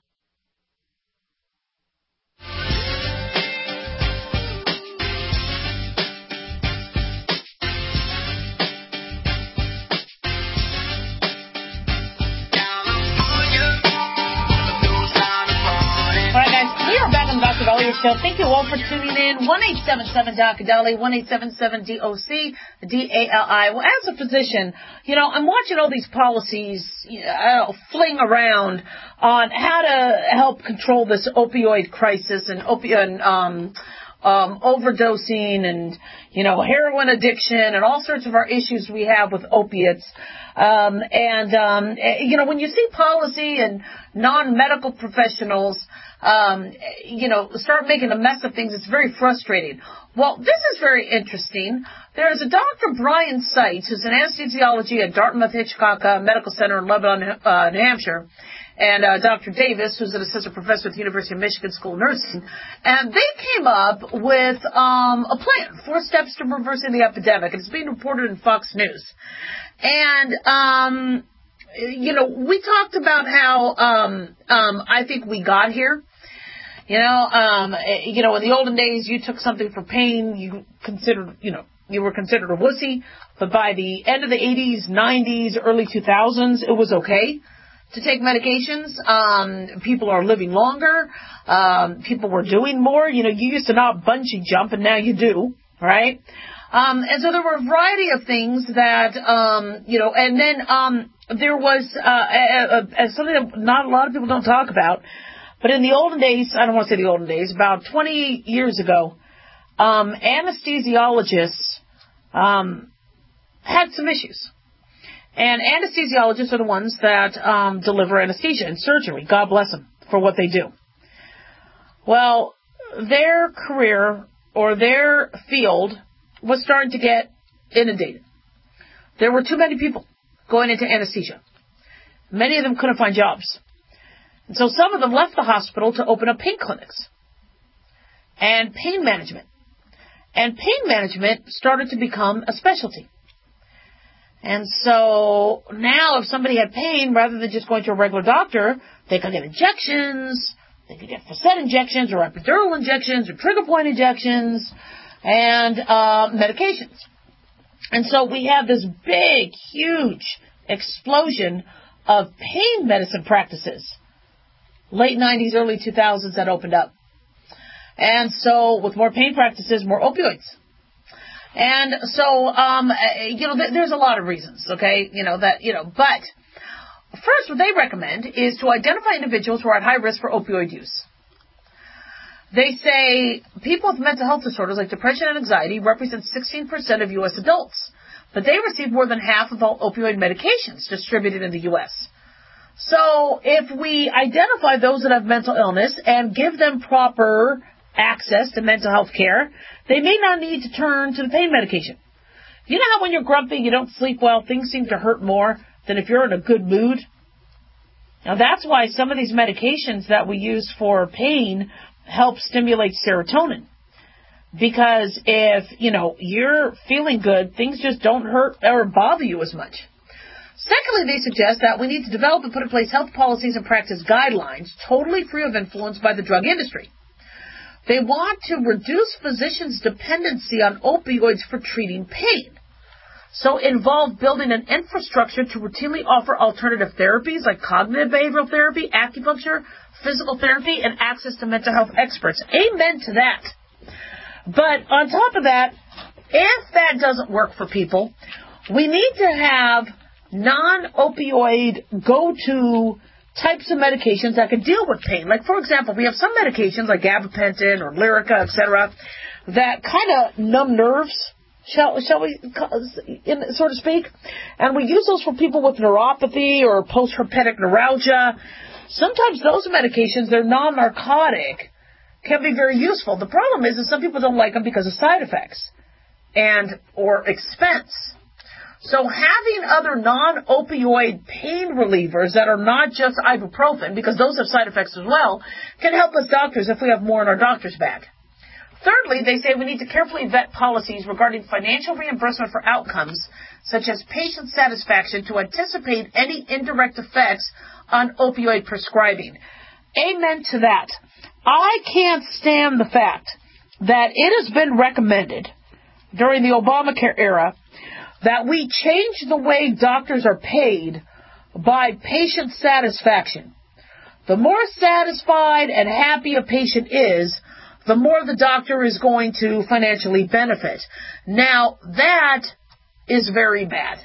Doctor Dahlia Show. Thank you all for tuning in. one eight seven seven Doctor Dali, one eight seven seven D O C D A L I. Well, as a physician, you know, I'm watching all these policies, you know, fling around on how to help control this opioid crisis and opioid um, um, overdosing and, you know, heroin addiction and all sorts of our issues we have with opiates. Um, and, um, you know, when you see policy and non-medical professionals, um, you know, start making a mess of things, it's very frustrating. Well, this is very interesting. There's a Doctor Brian Seitz, who's an anesthesiology at Dartmouth Hitchcock uh, Medical Center in Lebanon, uh, New Hampshire. and uh, Doctor Davis, who's an assistant professor at the University of Michigan School of Nursing, and they came up with um, a plan, four steps to reversing the epidemic. It's being reported in Fox News. And, um, you know, we talked about how um, um, I think we got here. You know, um, you know, in the olden days, you took something for pain, you considered, you know, you were considered a wussy, but by the end of the eighties, nineties, early two thousands, it was okay to take medications. Um, people are living longer. Um, people were doing more. You know, you used to not bungee jump, and now you do, right? Um, and so there were a variety of things that, um, you know, and then um, there was uh, a, a, a, something that not a lot of people don't talk about. But in the olden days, I don't want to say the olden days, about twenty years ago, um, anesthesiologists um, had some issues. And anesthesiologists are the ones that um, deliver anesthesia and surgery. God bless them for what they do. Well, their career or their field was starting to get inundated. There were too many people going into anesthesia. Many of them couldn't find jobs. And so some of them left the hospital to open up pain clinics and pain management. And pain management started to become a specialty. And so now if somebody had pain, rather than just going to a regular doctor, they could get injections, they could get facet injections or epidural injections or trigger point injections and uh, medications. And so we have this big, huge explosion of pain medicine practices. Late nineties, early two thousands that opened up. And so with more pain practices, more opioids. And so, um, you know, th- there's a lot of reasons, okay, you know, that, you know, but first what they recommend is to identify individuals who are at high risk for opioid use. They say people with mental health disorders like depression and anxiety represent sixteen percent of U S adults, but they receive more than half of all opioid medications distributed in the U S So if we identify those that have mental illness and give them proper access to mental health care, they may not need to turn to the pain medication. You know how when you're grumpy, you don't sleep well, things seem to hurt more than if you're in a good mood? Now that's why some of these medications that we use for pain help stimulate serotonin. Because if, you know, you're feeling good, things just don't hurt or bother you as much. Secondly, they suggest that we need to develop and put in place health policies and practice guidelines totally free of influence by the drug industry. They want to reduce physicians' dependency on opioids for treating pain. So involve building an infrastructure to routinely offer alternative therapies like cognitive behavioral therapy, acupuncture, physical therapy, and access to mental health experts. Amen to that. But on top of that, if that doesn't work for people, we need to have non-opioid go-to types of medications that can deal with pain. Like, for example, we have some medications like gabapentin or Lyrica, et cetera, that kind of numb nerves, shall, shall we, so to speak. And we use those for people with neuropathy or post-herpetic neuralgia. Sometimes those medications, they're non-narcotic, can be very useful. The problem is that some people don't like them because of side effects and or expense. So having other non-opioid pain relievers that are not just ibuprofen, because those have side effects as well, can help us doctors if we have more in our doctor's bag. Thirdly, they say we need to carefully vet policies regarding financial reimbursement for outcomes, such as patient satisfaction, to anticipate any indirect effects on opioid prescribing. Amen to that. I can't stand the fact that it has been recommended during the Obamacare era that we change the way doctors are paid by patient satisfaction. The more satisfied and happy a patient is, the more the doctor is going to financially benefit. Now, that is very bad.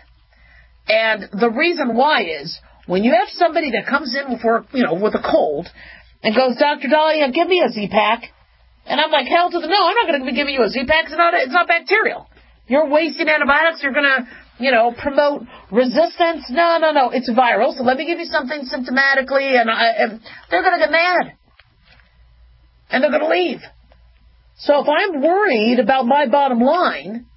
And the reason why is, when you have somebody that comes in for, you know, with a cold and goes, Doctor Dahlia, give me a Z-Pack. And I'm like, hell to the no, I'm not going to be giving you a Z-Pack. It's not, it's not bacterial. You're wasting antibiotics. You're going to, you know, promote resistance. No, no, no. It's viral. So let me give you something symptomatically. And, I, and they're going to get mad. And they're going to leave. So if I'm worried about my bottom line,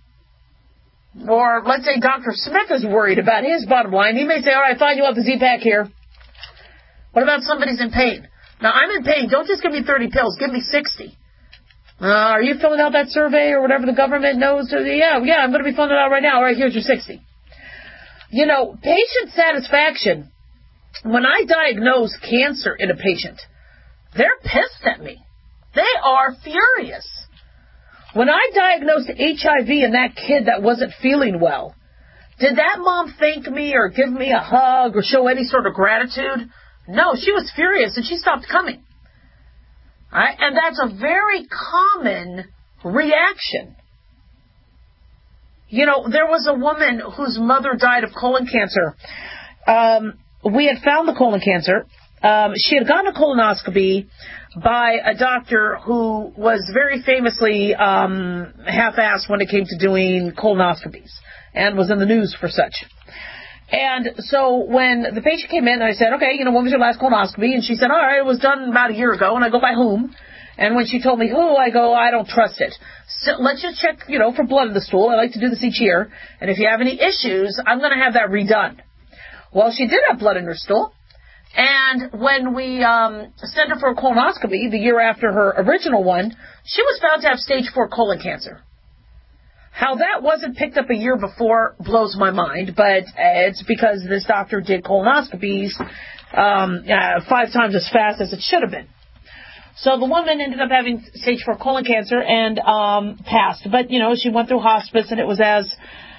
or let's say Doctor Smith is worried about his bottom line, he may say, all right, fine, you want the Z-Pack here. What about somebody's in pain? Now, I'm in pain. Don't just give me thirty pills. Give me sixty. Uh, are you filling out that survey or whatever the government knows? Yeah, yeah, I'm going to be filling it out right now. All right, here's your sixty. You know, patient satisfaction, when I diagnose cancer in a patient, they're pissed at me. They are furious. When I diagnosed H I V in that kid that wasn't feeling well, did that mom thank me or give me a hug or show any sort of gratitude? No, she was furious and she stopped coming. All right? And that's a very common reaction. You know, there was a woman whose mother died of colon cancer. Um, we had found the colon cancer. Um, she had gotten a colonoscopy by a doctor who was very famously um, half-assed when it came to doing colonoscopies and was in the news for such. And so when the patient came in, I said, okay, you know, when was your last colonoscopy? And she said, all right, it was done about a year ago. And I go, by whom? And when she told me who, I go, I don't trust it. So let's just check, you know, for blood in the stool. I like to do this each year. And if you have any issues, I'm going to have that redone. Well, she did have blood in her stool. And when we um, sent her for a colonoscopy the year after her original one, she was found to have stage four colon cancer. How that wasn't picked up a year before blows my mind, but it's because this doctor did colonoscopies um, uh, five times as fast as it should have been. So the woman ended up having stage four colon cancer and um, passed. But, you know, she went through hospice, and it was as,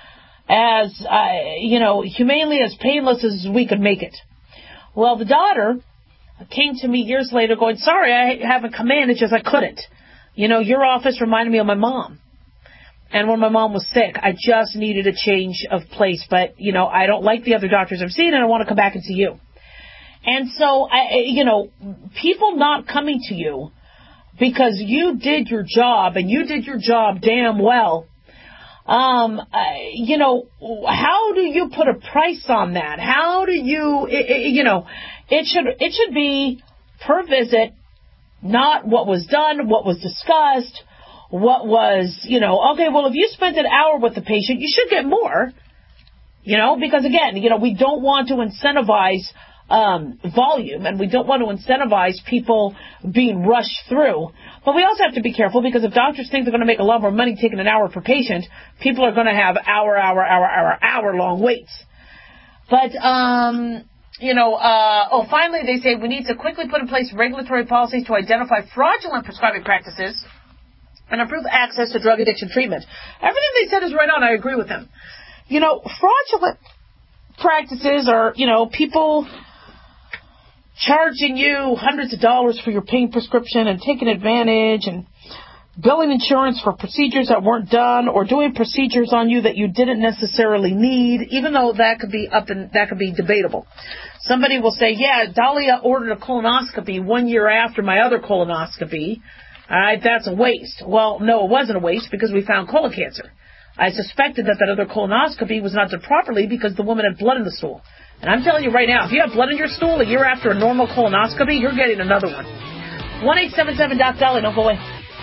as uh, you know, humanely as painless as we could make it. Well, the daughter came to me years later going, sorry, I haven't come in. It's just I couldn't. You know, your office reminded me of my mom. And when my mom was sick, I just needed a change of place. But, you know, I don't like the other doctors I've seen, and I want to come back and see you. And so, I, you know, people not coming to you because you did your job, and you did your job damn well, um, I, you know, how do you put a price on that? How do you, it, it, you know, it should it should be per visit, not what was done, what was discussed, what was, you know, okay, well, if you spent an hour with the patient, you should get more, you know, because, again, you know, we don't want to incentivize um, volume, and we don't want to incentivize people being rushed through. But we also have to be careful, because if doctors think they're going to make a lot more money taking an hour per patient, people are going to have hour, hour, hour, hour, hour-long waits. But, um... You know, uh, oh, finally they say we need to quickly put in place regulatory policies to identify fraudulent prescribing practices and improve access to drug addiction treatment. Everything they said is right on. I agree with them. You know, fraudulent practices are, you know, people charging you hundreds of dollars for your pain prescription and taking advantage and billing insurance for procedures that weren't done, or doing procedures on you that you didn't necessarily need, even though that could be up and that could be debatable. Somebody will say, yeah, Dahlia ordered a colonoscopy one year after my other colonoscopy. All right, that's a waste. Well, no, it wasn't a waste, because we found colon cancer. I suspected that that other colonoscopy was not done properly because the woman had blood in the stool. And I'm telling you right now, if you have blood in your stool a year after a normal colonoscopy, you're getting another one. one eight seven seven doc Dahlia, don't go away.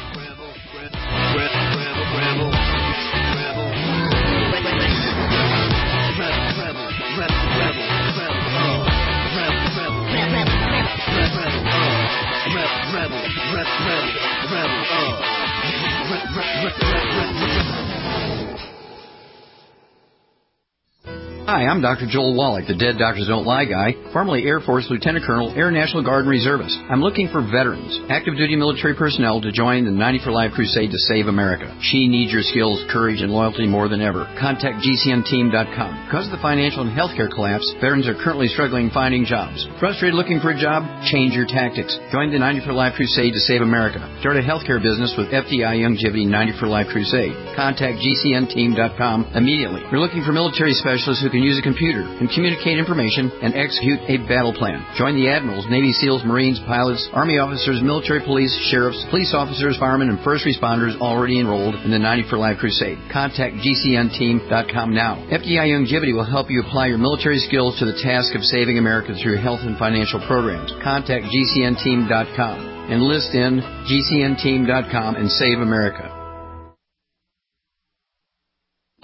Hi, I'm Doctor Joel Wallach, the Dead Doctors Don't Lie guy, formerly Air Force Lieutenant Colonel, Air National Guard and Reservist. I'm looking for veterans, active duty military personnel to join the ninety for Life crusade to save America. She needs your skills, courage, and loyalty more than ever. Contact G C N team dot com. Because of the financial and healthcare collapse, veterans are currently struggling finding jobs. Frustrated looking for a job? Change your tactics. Join the ninety for Life crusade to save America. Start a healthcare business with F D I Youngevity ninety for Life crusade. Contact G C N team dot com immediately. We're looking for military specialists who can use a computer and communicate information and execute a battle plan. Join the admirals, Navy SEALs, Marines, pilots, Army officers, military police, sheriffs, police officers, firemen, and first responders already enrolled in the ninety for Life crusade. Contact G C N team dot com now. F D I Youngevity will help you apply your military skills to the task of saving America through health and financial programs. Contact G C N team dot com. Enlist in G C N team dot com and save America.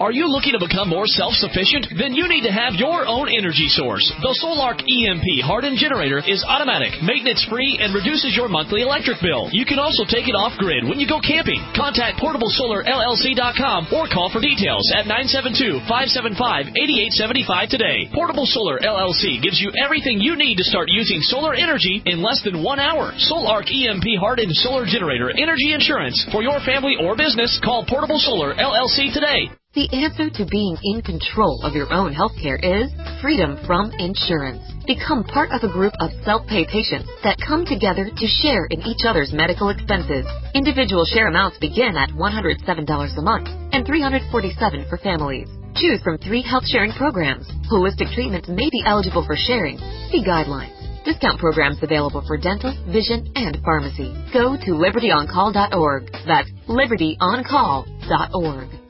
Are you looking to become more self-sufficient? Then you need to have your own energy source. The Solark E M P hardened generator is automatic, maintenance-free, and reduces your monthly electric bill. You can also take it off-grid when you go camping. Contact portable solar L L C dot com or call for details at nine seven two, five seven five, eight eight seven five today. Portable Solar L L C gives you everything you need to start using solar energy in less than one hour. Solark E M P hardened solar generator energy insurance for your family or business. Call Portable Solar L L C today. The answer to being in control of your own healthcare is freedom from insurance. Become part of a group of self-pay patients that come together to share in each other's medical expenses. Individual share amounts begin at one hundred seven dollars a month and three hundred forty-seven dollars for families. Choose from three health sharing programs. Holistic treatments may be eligible for sharing. See guidelines. Discount programs available for dental, vision, and pharmacy. Go to liberty on call dot org. That's liberty on call dot org.